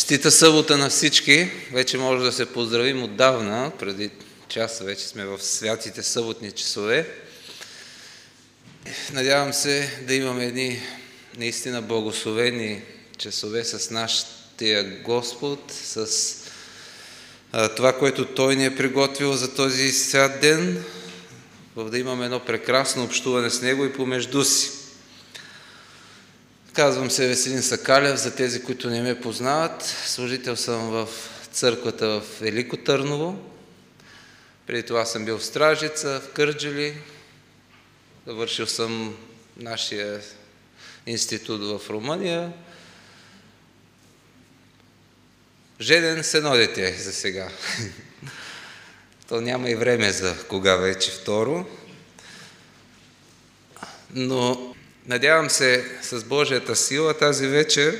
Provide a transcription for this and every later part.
Честита събота на всички! Вече може да се поздравим отдавна, преди час вече сме в святите съботни часове. Надявам се да имаме едни наистина благословени часове с нашия Господ, с това, което Той ни е приготвил за този свят ден, да имаме едно прекрасно общуване с Него и помежду си. Казвам се Веселин Сакалев, за тези, които не ме познават. Служител съм в църквата в Велико Търново. Преди това съм бил в Стражица, в Кърджали. Завършил съм нашия институт в Румъния. Женен с едно дете за сега. То няма и време за кога вече второ. Но надявам се с Божията сила тази вечер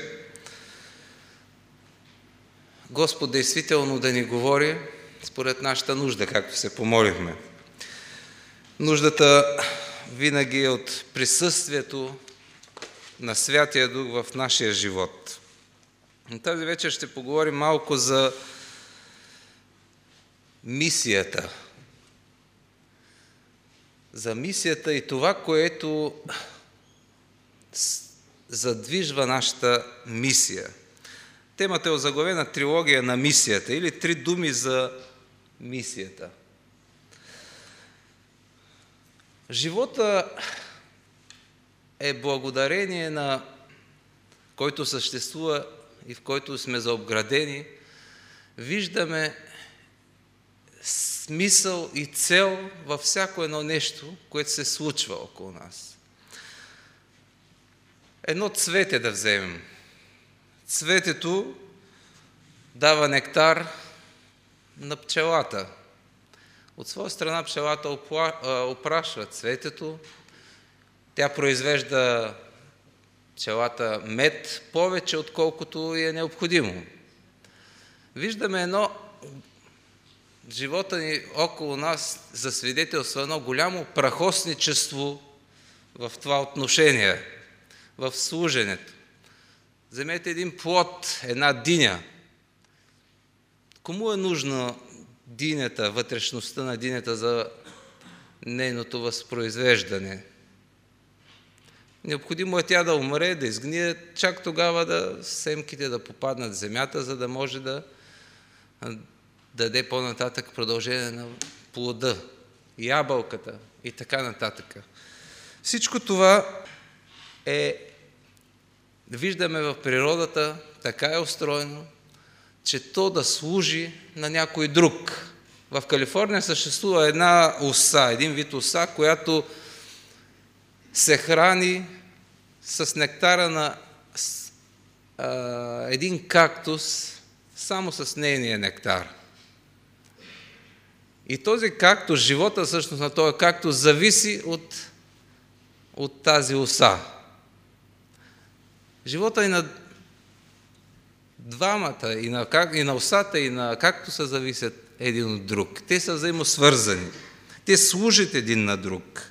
Господ действително да ни говори според нашата нужда, както се помолихме. Нуждата винаги е от присъствието на Святия Дух в нашия живот. Тази вечер ще поговорим малко за мисията. За мисията и това, което задвижва нашата мисия. Темата е озаглавена трилогия на мисията или 3 думи за мисията. Живота е благодарение на който съществува и в който сме заобградени. Виждаме смисъл и цел във всяко едно нещо, което се случва около нас. Едно цвете да вземем. Цветето дава нектар на пчелата. От своя страна пчелата опрашва цветето. Тя произвежда пчелата мед повече, отколкото е необходимо. Виждаме едно живота ни около нас засвидетелства едно голямо прахосничество в това отношение, в служенето. Вземете един плод, една диня. Кому е нужна динята, вътрешността на динята за нейното възпроизвеждане? Необходимо е тя да умре, да изгние, чак тогава да семките да попаднат в земята, за да може да даде по-нататък продължение на плода, ябълката и така нататък. Всичко това виждаме в природата, така е устроено, че то да служи на някой друг. В Калифорния съществува една оса, един вид оса, която се храни с нектара на един кактус, само с нейния нектар. И този кактус, живота всъщност на този кактус, зависи от тази оса. Живота и на двамата, и на осата, и на кактуса зависят един от друг. Те са взаимосвързани. Те служат един на друг.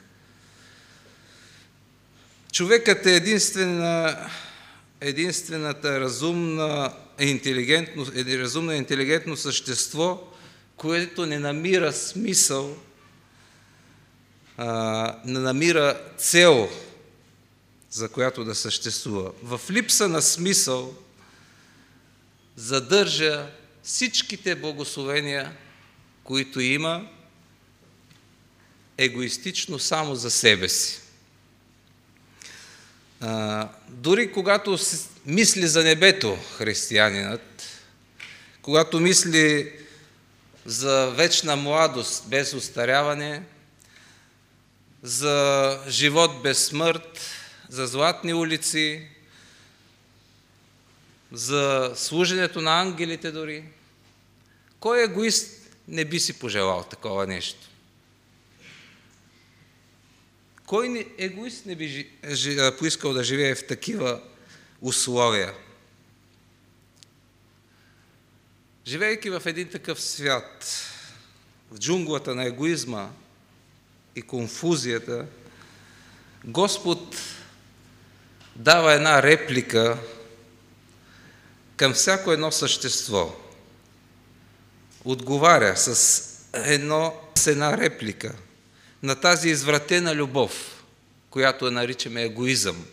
Човекът е единствената разумно интелигентно същество, което не намира смисъл, не намира цел, за която да съществува. В липса на смисъл задържа всичките благословения, които има, егоистично само за себе си. Дори когато мисли за небето християнинът, когато мисли за вечна младост без остаряване, за живот без смърт, за златни улици, за служенето на ангелите дори, кой егоист не би си пожелал такова нещо? Кой егоист не би поискал да живее в такива условия? Живейки в един такъв свят, в джунглата на егоизма и конфузията, Господ дава една реплика към всяко едно същество. Отговаря с една реплика на тази извратена любов, която я наричаме егоизъм.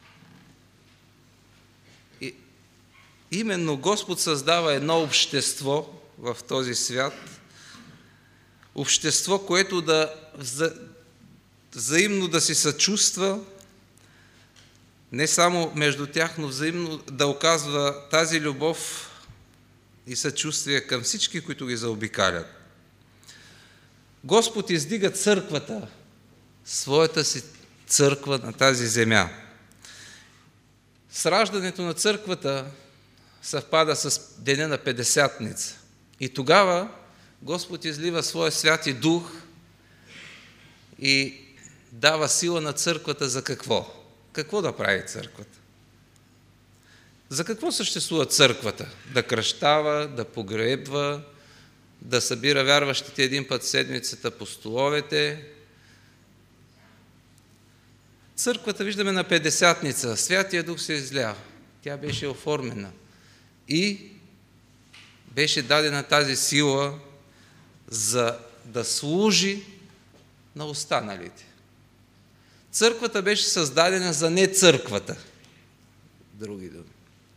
И именно Господ създава едно общество в този свят, общество, което да взаимно да си съчувства, не само между тях, но взаимно да оказва тази любов и съчувствие към всички, които ги заобикалят. Господ издига църквата, своята си църква на тази земя. С раждането на църквата съвпада с деня на Петдесятница. И тогава Господ излива своя Святи Дух и дава сила на църквата за какво? Какво да прави църквата? За какво съществува църквата? Да кръщава, да погребва, да събира вярващите един път в седмицата по столовете. Църквата виждаме на Петдесятница. Святия Дух се изля. Тя беше оформена. И беше дадена тази сила за да служи на останалите. Църквата беше създадена за не църквата. Други думи.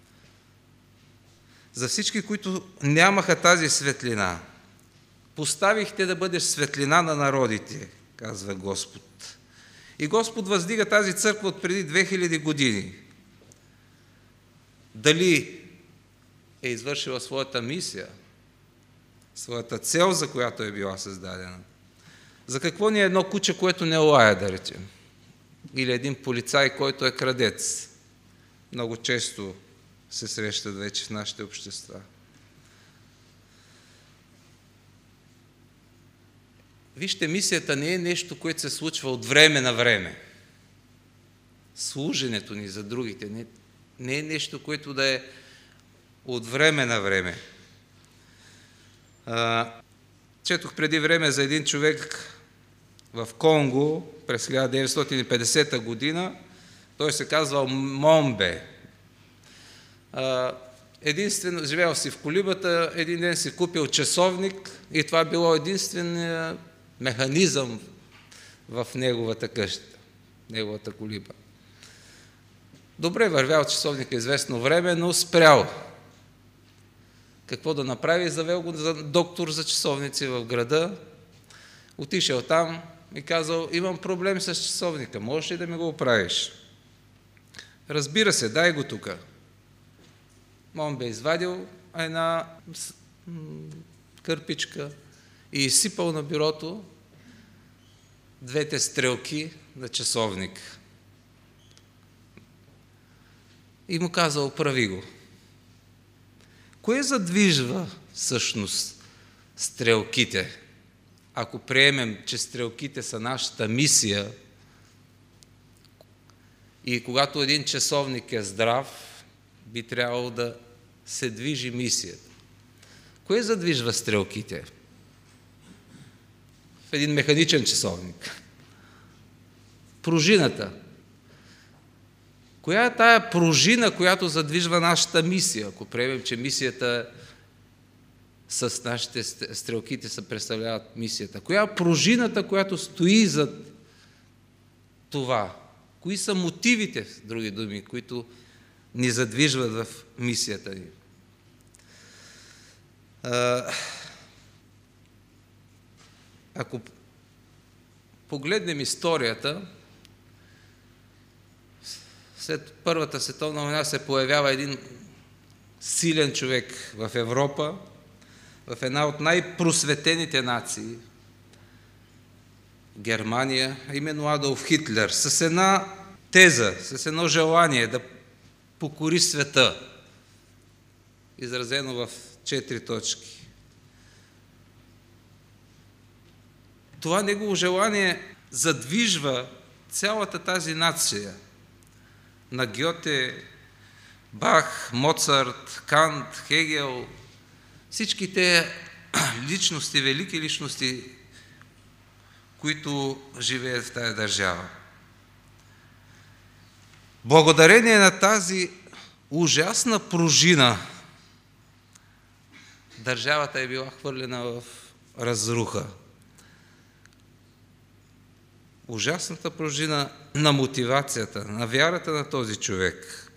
За всички, които нямаха тази светлина. Поставихте да бъдеш светлина на народите, казва Господ. И Господ въздига тази църква от преди 2000 години. Дали е извършила своята мисия, своята цел, за която е била създадена? За какво ни е едно куче, което не лая, да речем? Или един полицай, който е крадец? Много често се срещат вече в нашите общества. Вижте, мисията не е нещо, което се случва от време на време. Служенето ни за другите не е нещо, което да е от време на време. Четох преди време за един човек в Конго през 1950 година. Той се казвал Момбе. Единствено, живеел си в колибата, един ден си купил часовник и това било единственият механизъм в неговата къща, неговата колиба. Добре вървял часовника известно време, но спрял. Какво да направи? Завел го за доктор за часовници в града. Отишъл там и казал: имам проблем с часовника, можеш ли да ми го оправиш? Разбира се, дай го тука. Момбе извадил една кърпичка и изсипал на бюрото двете стрелки на часовник. И му казал: прави го. Кое задвижва всъщност стрелките? Ако приемем, че стрелките са нашата мисия и когато един часовник е здрав, би трябвало да се движи мисията. Кое задвижва стрелките? В един механичен часовник. Пружината. Коя е тая пружина, която задвижва нашата мисия? Ако приемем, че мисията с нашите стрелките се представляват мисията. Коя е пружината, която стои зад това? Кои са мотивите, в други думи, които ни задвижват в мисията ни? Ако погледнем историята, след Първата световна война се появява един силен човек в Европа, в една от най-просветените нации, Германия, именно Адолф Хитлер, с една теза, с едно желание да покори света, изразено в 4 точки. Това негово желание задвижва цялата тази нация на Гьоте, Бах, Моцарт, Кант, Хегел, всички те личности, велики личности, които живеят в тая държава. Благодарение на тази ужасна пружина държавата е била хвърлена в разруха. Ужасната пружина на мотивацията, на вярата на този човек.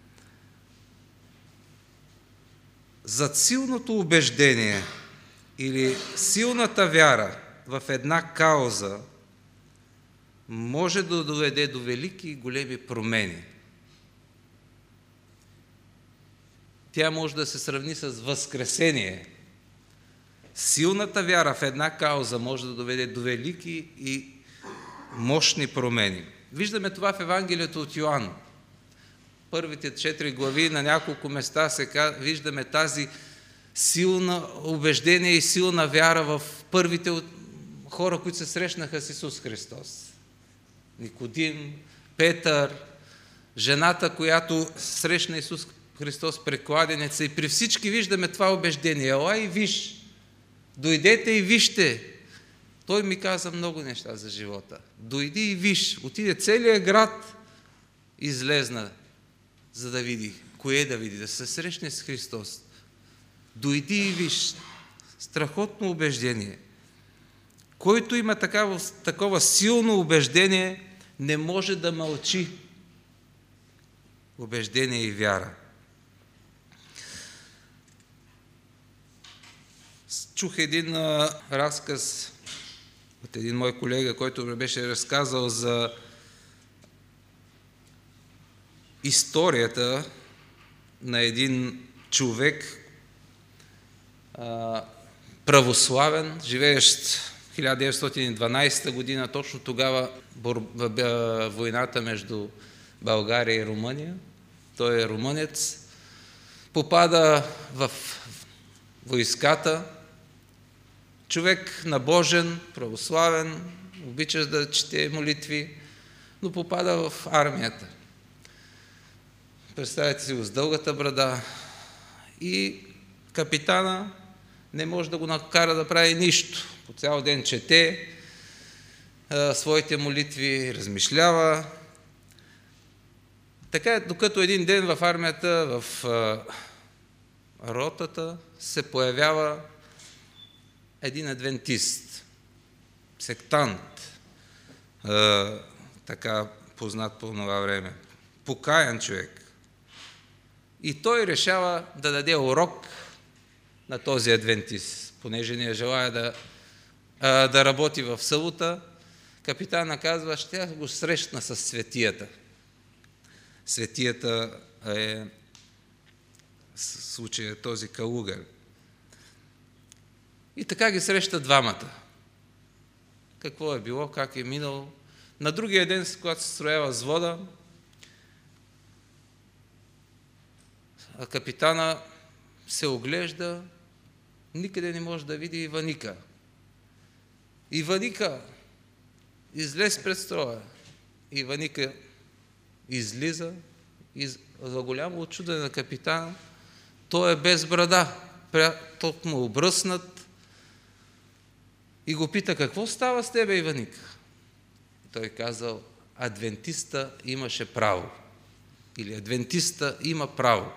Зад силното убеждение или силната вяра в една кауза може да доведе до велики и големи промени. Тя може да се сравни с възкресение. Силната вяра в една кауза може да доведе до велики и мощни промени. Виждаме това в Евангелието от Йоан. Първите 4 глави на няколко места виждаме тази силна убеждение и силна вяра в първите хора, които се срещнаха с Исус Христос. Никодим, Петър, жената, която срещна Исус Христос при кладенеца, и при всички виждаме това убеждение. Ела и виж, дойдете и вижте. Той ми каза много неща за живота. Дойди и виж. Отиде целият град, излезна, за да види. Кое да види? Да се срещне с Христос. Дойди и виж. Страхотно убеждение. Който има такова силно убеждение, не може да мълчи. Убеждение и вяра. Чух един разказ от един мой колега, който беше разказал за историята на един човек, православен, живеещ 1912 година, точно тогава войната между България и Румъния. Той е румънец. Попада в войската. Човек набожен, православен, обича да чете молитви, но попада в армията. Представете си го с дългата брада и капитана не може да го накара да прави нищо. По цял ден чете своите молитви, размишлява. Така, докато един ден в армията, в ротата, се появява един адвентист, сектант, така познат по това време, покаян човек. И той решава да даде урок на този адвентист, понеже не желая да работи в събота. Капитана казва, ще го срещна с светията. Светията е в случая този Калугар. И така ги среща двамата. Какво е било, как е минало. На другия ден, когато се строява взвода, капитана се оглежда, никъде не може да види Иваника. Иваника излез пред строя. Иваника излиза и за голямо очудване на капитана, той е без брада, толкова му обръснат, и го пита, какво става с тебе, Иваника? Той казал, адвентиста имаше право. Или адвентиста има право.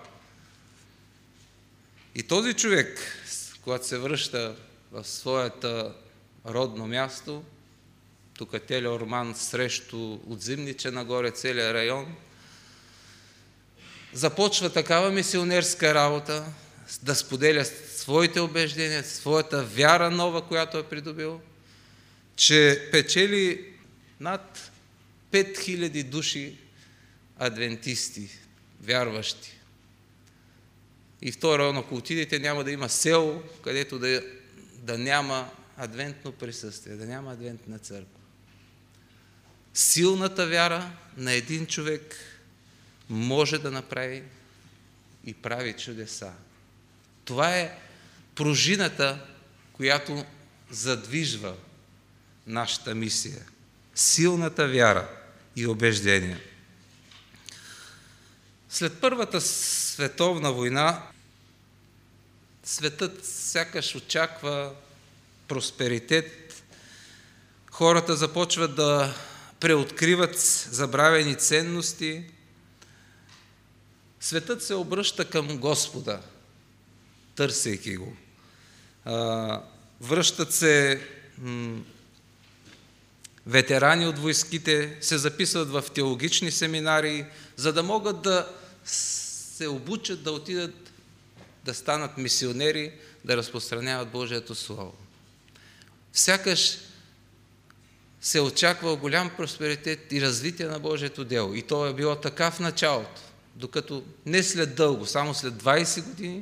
И този човек, когато се връща в своето родно място, тук е Телеорман срещу от Зимниче нагоре, целият район, започва такава мисионерска работа, да споделя своите убеждения, своята вяра нова, която е придобил, че печели над 5000 души адвентисти, вярващи. И в този район, ако отидете, няма да има село, където да няма адвентно присъствие, да няма адвентна църква. Силната вяра на един човек може да направи и прави чудеса. Това е пружината, която задвижва нашата мисия. Силната вяра и убеждение. След Първата световна война светът сякаш очаква просперитет. Хората започват да преоткриват забравени ценности. Светът се обръща към Господа, търсейки го. Връщат се ветерани от войските, се записват в теологични семинари, за да могат да се обучат, да отидат да станат мисионери, да разпространяват Божието Слово. Сякаш се очаква голям просперитет и развитие на Божието дело. И то е било така в началото, докато не след дълго, само след 20 години,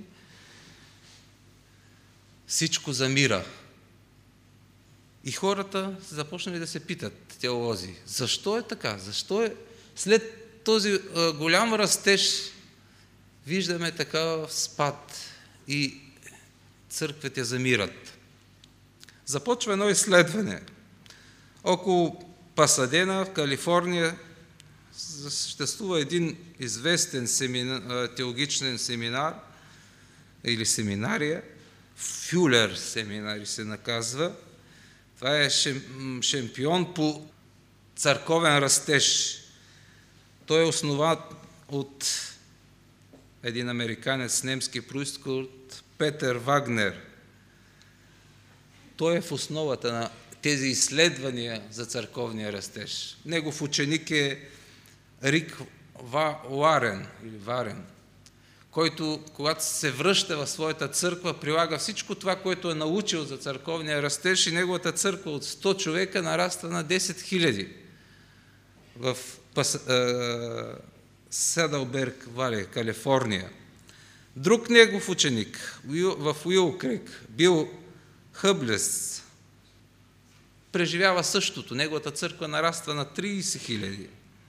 всичко замира. И хората започнали да се питат, теолози, защо е така? Защо е след този голям растеж виждаме такъв спад и църквите замират? Започва едно изследване. Около Пасадена, в Калифорния, съществува един известен теологичен семинар или семинария, Фюлер семинари се наказва. Това е шампион по църковен растеж. Той е основан от един американец с немски произход, Петър Вагнер. Той е в основата на тези изследвания за църковния растеж. Негов ученик е Рик Варен, който, когато се връща в своята църква, прилага всичко това, което е научил за църковния растеж, и неговата църква от 100 човека нараства на 10 000 в Седълберг Вали, Калифорния. Друг негов ученик в Уил Крик, Бил Хъблес, преживява същото. Неговата църква нараства на 30 000.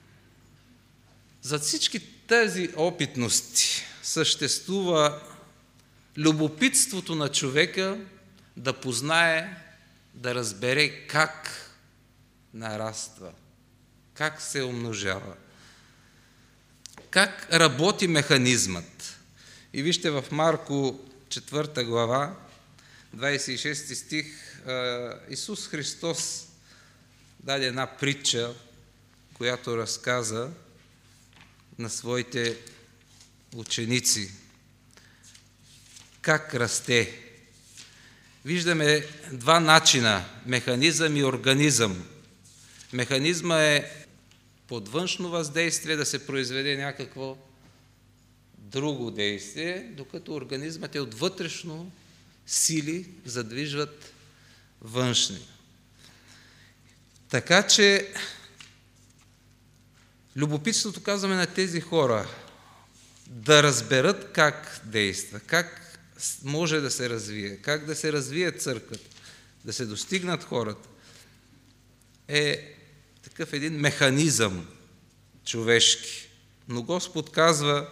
За всички тези опитности съществува любопитството на човека да познае, да разбере как нараства, как се умножава, как работи механизмът. И вижте в Марко 4 глава, 26 стих, Исус Христос даде една притча, която разказа на своите ученици как расте. Виждаме два начина – механизъм и организъм. Механизма е под външно въздействие да се произведе някакво друго действие, докато организмът е от вътрешно сили задвижват външни. Така че любопитството, казваме, на тези хора да разберат как действа, как може да се развие, как да се развие църквата, да се достигнат хората, е такъв един механизъм човешки. Но Господ казва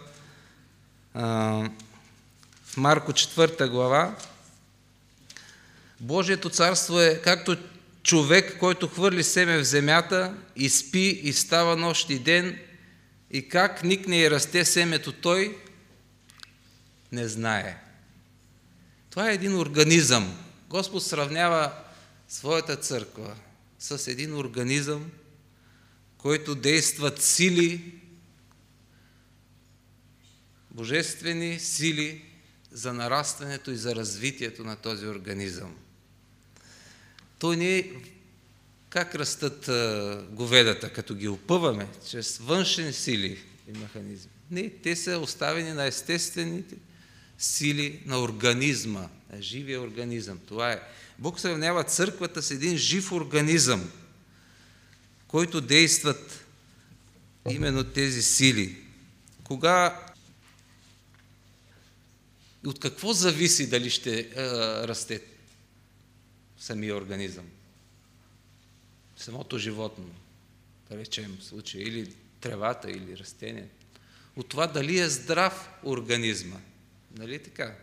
в Марко 4 глава, Божието царство е както човек, който хвърли семе в земята и спи и става нощ и ден, и как никне и расте семето той, не знае. Това е един организъм. Господ сравнява своята църква с един организъм, който действат сили, божествени сили за нарастването и за развитието на този организъм. Той не е как растат говедата, като ги опъваме, чрез външни сили и механизми. Не, те са оставени на естествените сили на организма, на живия организъм. Това е. Бог сравнява църквата с един жив организъм, който действат именно тези сили. От какво зависи дали ще расте самия организъм? Самото животно, да речем в случая, или тревата, или растението. От това дали е здрав организма. Нали така?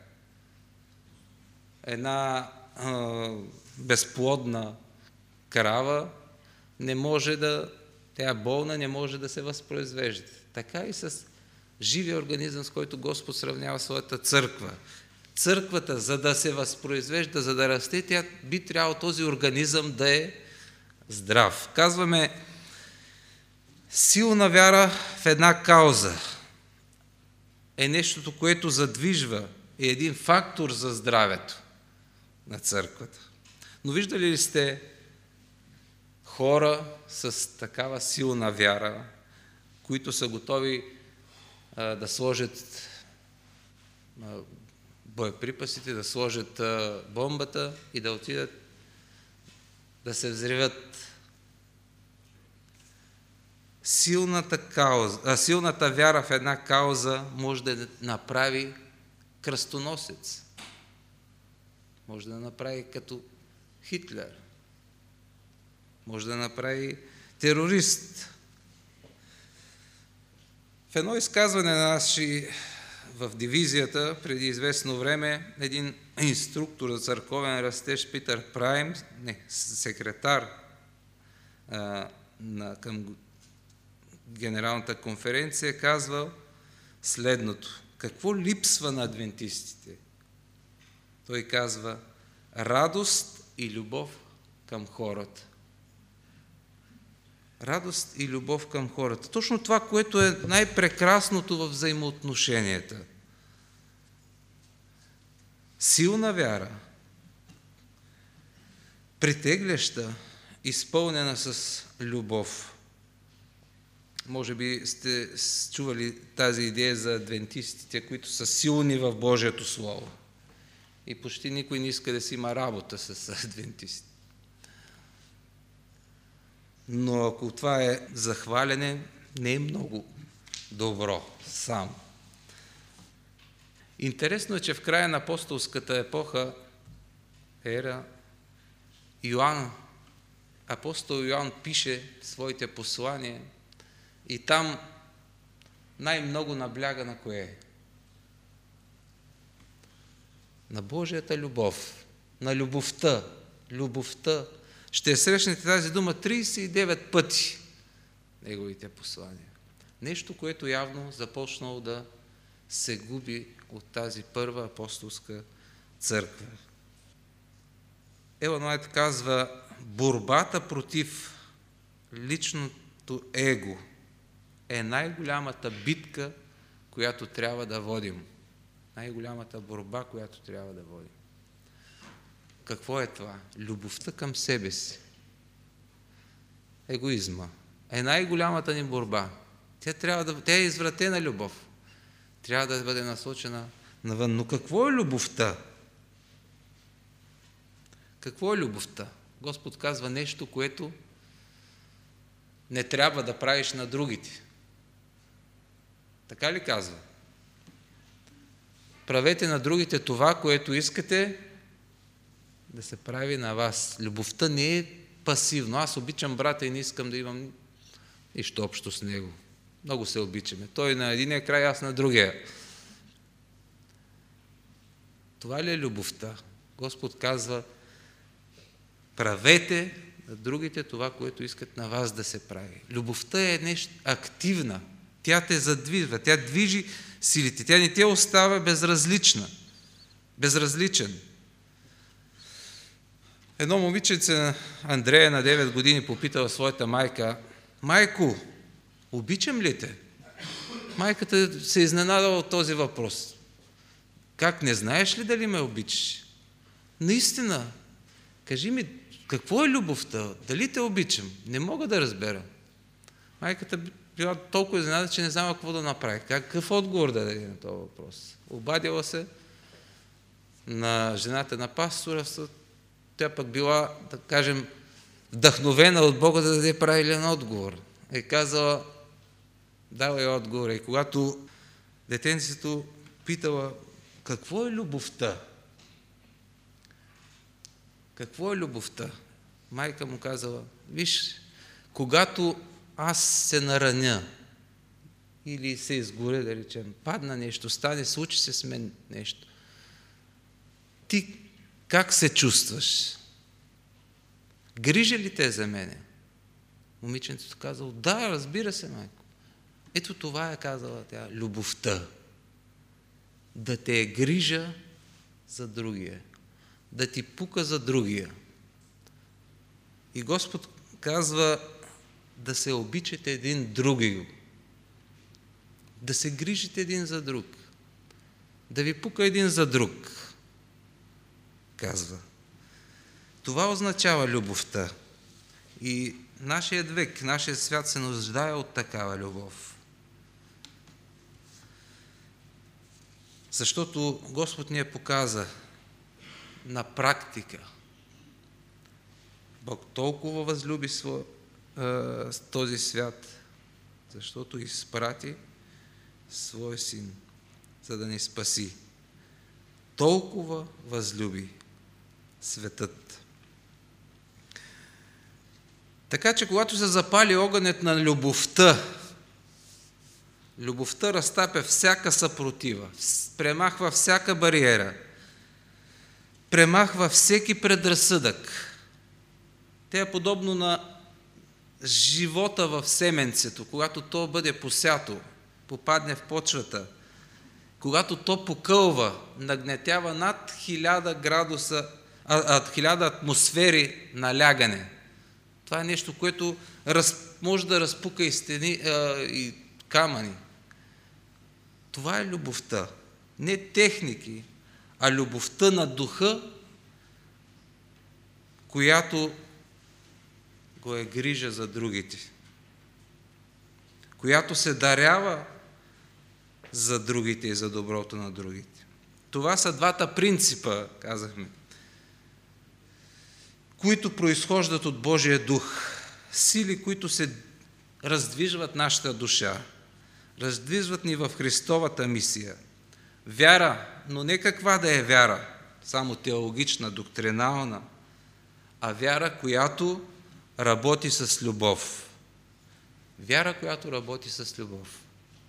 Една безплодна крава не може тя е болна, не може да се възпроизвежда. Така и с живия организъм, с който Господ сравнява своята църква. Църквата, за да се възпроизвежда, за да расте, тя би трябвало този организъм да е здрав. Казваме, силна вяра в една кауза е нещото, което задвижва, е един фактор за здравето. на църквата. Но виждали ли сте хора с такава силна вяра, които са готови да сложат боеприпасите, да сложат бомбата и да отидат да се взривят? Силната вяра в една кауза може да направи кръстоносец. Може да направи като Хитлер. Може да направи терорист. В едно изказване на наши в дивизията преди известно време един инструктор за църковен растеж Питър Прайм, секретар към Генералната конференция, казвал следното: какво липсва на адвентистите? Той казва: радост и любов към хората. Радост и любов към хората. Точно това, което е най-прекрасното в взаимоотношенията. Силна вяра, притегляща, изпълнена с любов. Може би сте чували тази идея за адвентистите, които са силни в Божието Слово. И почти никой не иска да си има работа с адвентисти. Но ако това е захвалене, не е много добро само. Интересно е, че в края на апостолската епоха, апостол Йоан пише своите послания и там най-много набляга на кое? На Божията любов, на любовта. Любовта. Ще срещнете тази дума 39 пъти в неговите послания. Нещо, което явно започнало да се губи от тази първа апостолска църква. Елън Уайт казва: борбата против личното его е най-голямата битка, която трябва да водим. Най-голямата борба, която трябва да водим. Какво е това? Любовта към себе си. Егоизма е най-голямата ни борба. Тя е извратена любов. Трябва да бъде насочена навън. Но какво е любовта? Какво е любовта? Господ казва нещо, което не трябва да правиш на другите. Така ли казва? Правете на другите това, което искате да се прави на вас. Любовта не е пасивно. Аз обичам брата и не искам да имам нищо общо с него. Много се обичаме. Той на единия край, аз на другия. Това ли е любовта? Господ казва: правете на другите това, което искат на вас да се прави. Любовта е нещо активна. Тя те задвижва, тя движи силите, тя не те остава безразличен. Едно момиченце, Андрея, на 9 години, попитала своята майка: майко, обичам ли те? Майката се изненадала от този въпрос. Как, не знаеш ли дали ме обичаш? Наистина, кажи ми, какво е любовта? Дали те обичам? Не мога да разбера. Майката била толкова изненадана, че не знала какво да направи. Какъв отговор да даде на този въпрос? Обадила се на жената на пастора, тя пък била, да кажем, вдъхновена от Бога да даде правилен отговор. Е казала, дала е отговор. И когато детенцето питала: какво е любовта? Какво е любовта? Майка му казала: виж, когато аз се нараня или се изгоря, да речем, падна нещо, стане, случи се с мен нещо, ти как се чувстваш? Грижа ли те за мене? Момиченцето казало: да, разбира се, майко. Ето това е казала тя, любовта. Да те е грижа за другия. Да ти пука за другия. И Господ казва да се обичате един други. Да се грижите един за друг. Да ви пука един за друг. Казва. Това означава любовта. И нашият век, нашият свят се нуждае от такава любов. Защото Господ ни я показа на практика. Бог толкова възлюби този свят, защото изпрати своя син, за да ни спаси. Толкова възлюби светът. Така че, когато се запали огънят на любовта, любовта разтапя всяка съпротива, премахва всяка бариера, премахва всеки предразсъдък. Те е подобно на живота в семенцето, когато то бъде посято, попадне в почвата, когато то покълва, нагнетява над 1000 градуса, 1000 атмосфери налягане. Това е нещо, което може да разпука и стени, и камъни. Това е любовта. Не техники, а любовта на духа, която го е грижа за другите, която се дарява за другите и за доброто на другите. Това са двата принципа, казахме, които произхождат от Божия дух. Сили, които се раздвижват нашата душа, раздвижват ни в Христовата мисия. Вяра, но не каква да е вяра, само теологична, доктринална, а вяра, която работи с любов. Вяра, която работи с любов.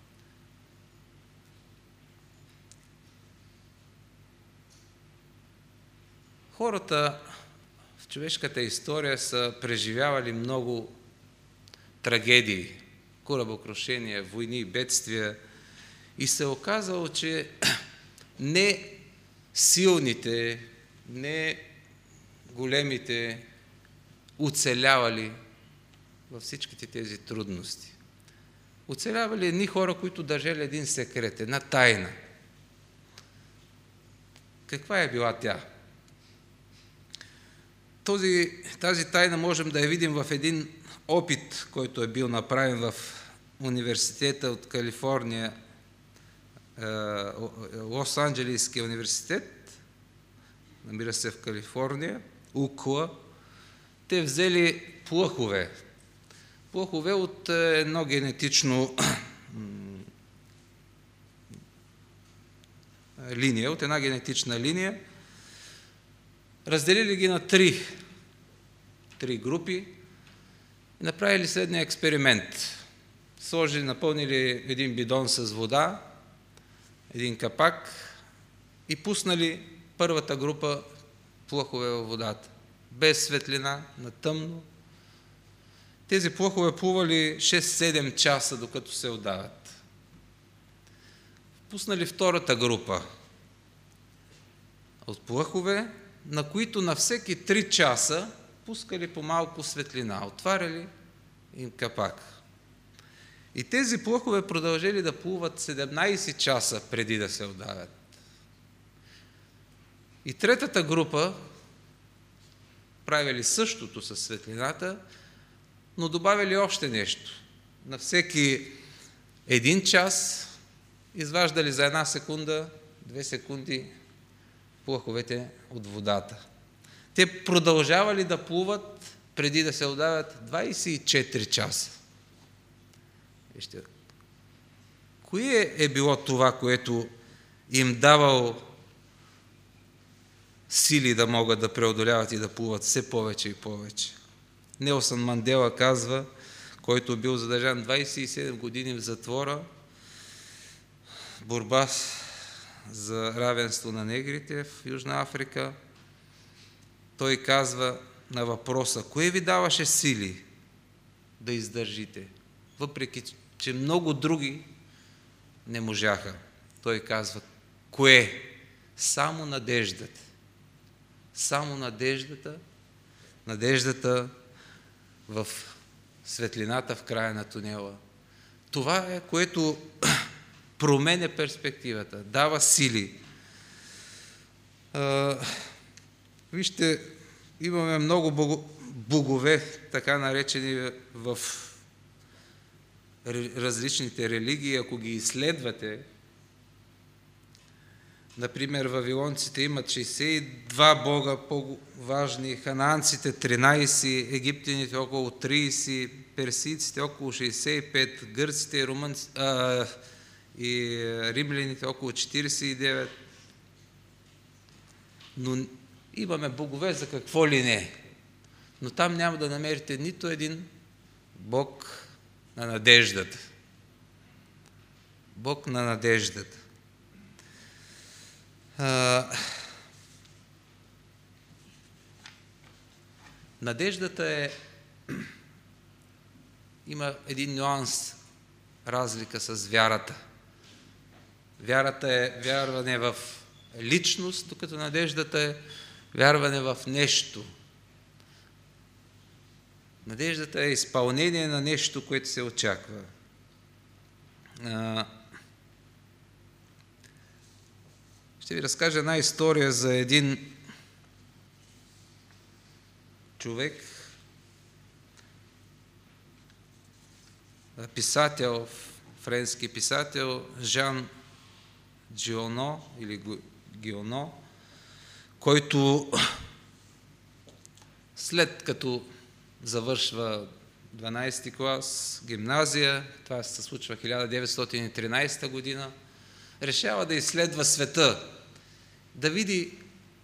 Хората в човешката история са преживявали много трагедии, корабокрушения, войни, бедствия и се оказало, че не силните, не големите оцелявали във всичките тези трудности. Оцелявали едни хора, които държали един секрет, една тайна. Каква е била тя? Тази тайна можем да я видим в един опит, който е бил направен в университета от Калифорния, Лос-Анджелийския университет, намира се в Калифорния, УКЛА. Те взели плъхове от едно генетично линия, от една генетична линия, разделили ги на три групи и направили следния експеримент. Напълнили един бидон с вода, един капак и пуснали първата група плъхове във водата. Без светлина, на тъмно. Тези плъхове плували 6-7 часа, докато се удавят. Пуснали втората група от плъхове, на които на всеки 3 часа пускали по малко светлина, отваряли им капак. И тези плъхове продължили да плуват 17 часа преди да се удавят. И третата група правили същото със светлината, но добавили още нещо. На всеки 1 час изваждали за 1 секунда, 2 секунди плъховете от водата. Те продължавали да плуват преди да се удавят 24 часа. Вижте, кое е било това, което им давало сили да могат да преодоляват и да плуват все повече и повече? Нелсън Мандела казва, който бил задържан 27 години в затвора, борба за равенство на негрите в Южна Африка. Той казва на въпроса: кое ви даваше сили да издържите, въпреки че много други не можаха? Той казва: кое? Само надеждата. Само надеждата в светлината в края на тунела. Това е, което променя перспективата, дава сили. Вижте, имаме много богове, така наречени в различните религии. Ако ги изследвате, например, вавилонците имат 62 бога по-важни, ханаанците 13, египтяните около 30, персийците около 65, гърците и римляните около 49. Но имаме богове за какво ли не. Но там няма да намерите нито един бог на надеждата. Бог на надеждата. Надеждата има един нюанс, разлика с вярата. Вярата е вярване в личност, докато надеждата е вярване в нещо. Надеждата е изпълнение на нещо, което се очаква. Ще ви разкажа една история за един човек, писател, френски писател, Жан Гионо или Гионо, който след като завършва 12 клас, гимназия, това се случва 1913 година, решава да изследва света, да види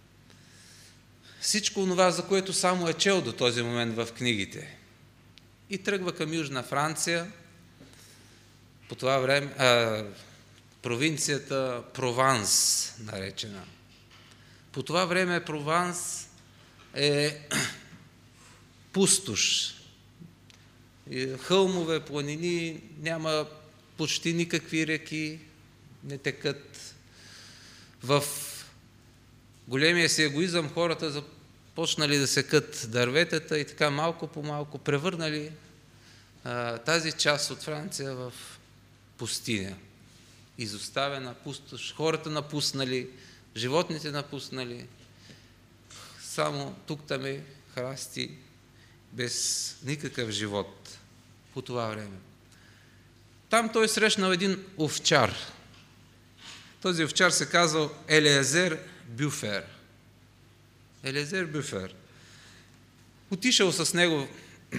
всичко това, за което само е чел до този момент в книгите. И тръгва към Южна Франция, по това време провинцията Прованс, наречена. По това време Прованс е пустош. Хълмове, планини, няма почти никакви реки, не текат. В големия си егоизъм хората започнали да секат дърветата и така малко по малко превърнали тази част от Франция в пустиня. Изоставена, пустош, хората напуснали, животните напуснали, само тук-там е храсти, без никакъв живот по това време. Там той срещнал един овчар. Този овчар се казва Елиезер Бюфер. Елиезер Бюфер. Отишъл с него,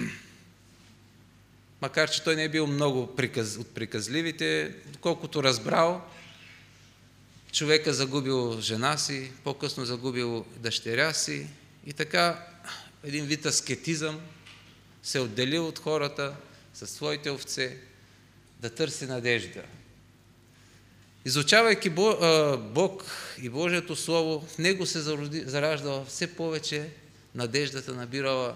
макар че той не е бил много от приказливите, колкото разбрал, човека загубил жена си, по-късно загубил дъщеря си и така един вид аскетизъм се отделил от хората със своите овце да търси надежда. Изучавайки Бог и Божието Слово, в него се зараждала все повече надеждата, набирала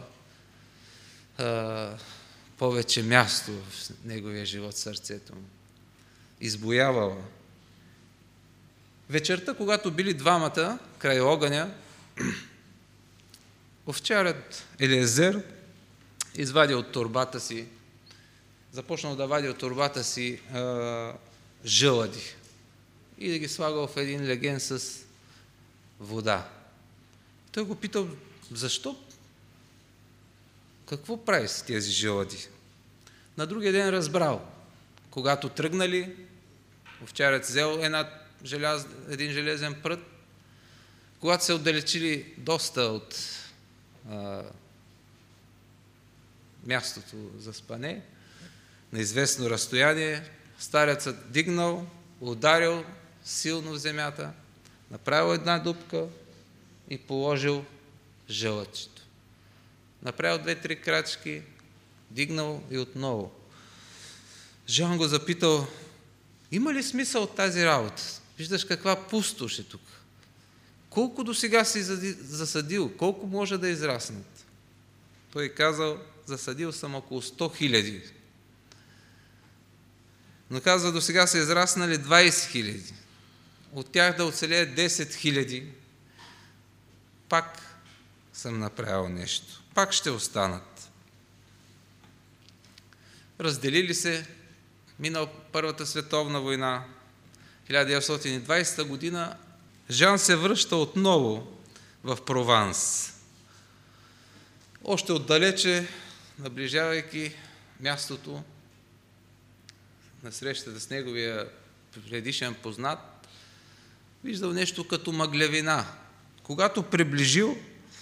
повече място в неговия живот, сърцето му. Избоявала. Вечерта, когато били двамата край огъня, овчарят Елиезер извади от торбата си, започнал да вади от торбата си жълъди и да ги слагал в един леген с вода. Той го питал, защо? Какво прави с тези жълъди? На другия ден разбрал. Когато тръгнали, овчарят взел един железен прът. Когато се отдалечили доста от мястото за спане, на известно разстояние, старец се дигнал, ударил силно в земята, направил една дупка и положил жълъдчето. Направил 2-3 крачки, дигнал и отново. Жан го запитал, има ли смисъл от тази работа? Виждаш каква пустош е тук. Колко до сега си засадил? Колко може да израснат? Той казал, засадил съм около 100 000. Но казва, до сега са израснали 20 000. От тях да оцелеят 10 000. Пак съм направил нещо. Пак ще останат. Разделили се, минал Първата световна война, 1920 година, Жан се връща отново в Прованс. Още отдалече, наближавайки мястото на срещата с неговия предишен познат, виждал нещо като мъглевина. Когато приближил,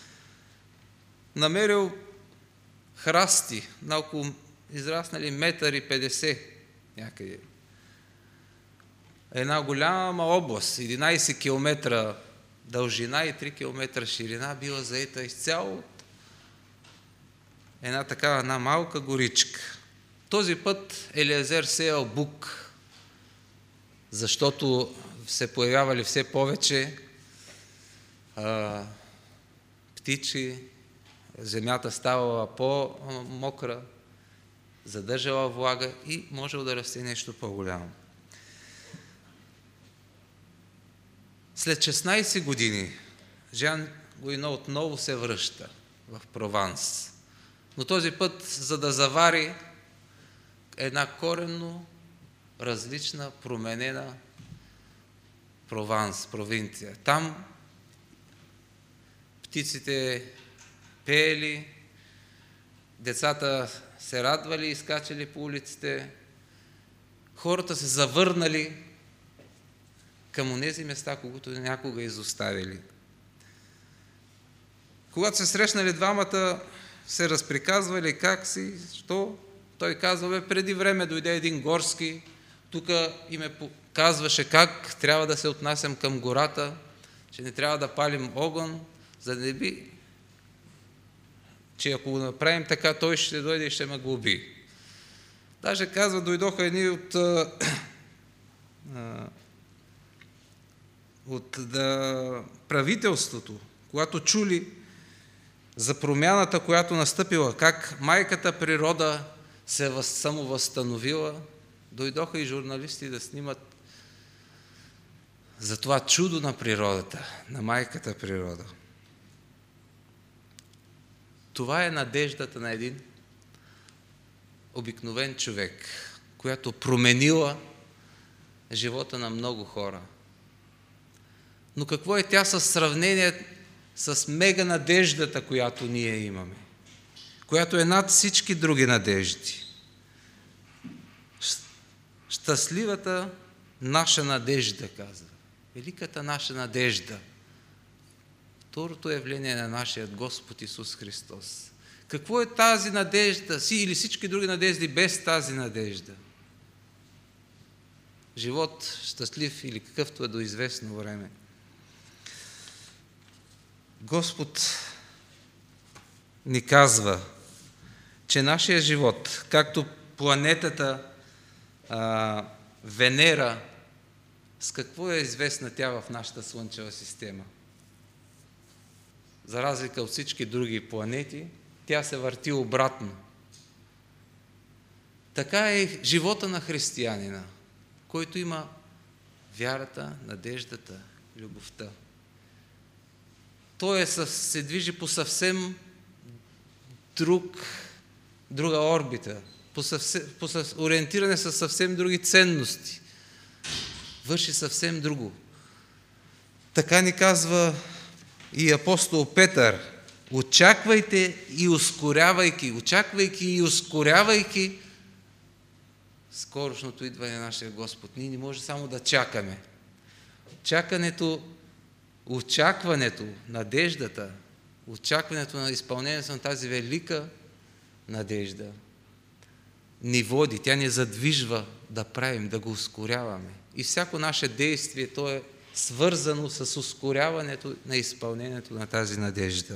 намерил храсти, на около израснали 1,50 м някъде. Една голяма област, 11 км дължина и 3 км ширина, била заета изцяло от една малка горичка. Този път Елиезер сеял бук, защото се появявали все повече птичи, земята ставала по-мокра, задържала влага и можело да расте нещо по-голямо. След 16 години Жан Гуйно отново се връща в Прованс, но този път, за да завари една коренно различна, променена Прованс, провинция. Там птиците пеели, децата се радвали и скачали по улиците, хората се завърнали към онези места, които някога изоставили. Когато се срещнали двамата, се разприказвали как си, що. Той казва, преди време дойде един горски, тук и ме казваше как трябва да се отнасям към гората, че не трябва да палим огън, за да не би, че ако го направим така, той ще дойде и ще ме глоби. Даже казва, дойдоха едни от правителството, когато чули за промяната, която настъпила, как майката природа се самовъзстановила, дойдоха и журналисти да снимат за това чудо на природата, на майката природа. Това е надеждата на един обикновен човек, която променила живота на много хора. Но какво е тя със сравнение с мега надеждата, която ние имаме, която е над всички други надежди? Щастливата наша надежда, казва. Великата наша надежда. Второто явление на нашия Господ Исус Христос. Какво е тази надежда си или всички други надежди без тази надежда? Живот щастлив или какъвто е до известно време. Господ ни казва, че нашия живот, както планетата Венера, с какво е известна тя в нашата Слънчева система? За разлика от всички други планети, тя се върти обратно. Така е живота на християнина, който има вярата, надеждата, любовта. Той се движи по съвсем друга орбита, ориентиране с съвсем други ценности. Върши съвсем друго. Така ни казва и апостол Петър: очаквайки и ускорявайки скорошното идване на нашия Господ. Ние не може само да чакаме. Очакването, надеждата, очакването на изпълнението на тази велика надежда ни води, тя ни задвижва да правим, да го ускоряваме. И всяко наше действие, то е свързано с ускоряването на изпълнението на тази надежда.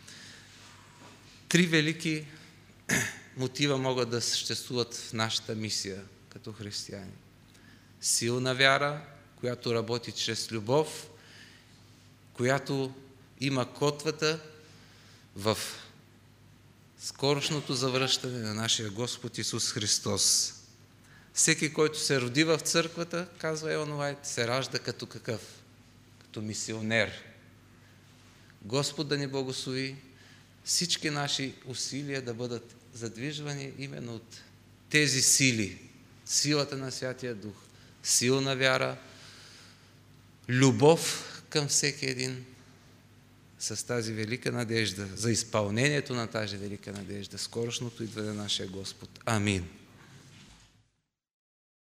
3 велики мотива могат да съществуват в нашата мисия като християни. Силна вяра, която работи чрез любов, която има котвата в скорошното завръщане на нашия Господ Исус Христос. Всеки, който се роди в църквата, казва Елън Уайт, се ражда като какъв? Като мисионер. Господ да ни благослови всички наши усилия да бъдат задвижвани именно от тези сили. Силата на Святия Дух, силна вяра, любов към всеки един, с тази велика надежда, за изпълнението на тази велика надежда, скорошното идване на нашия Господ. Амин.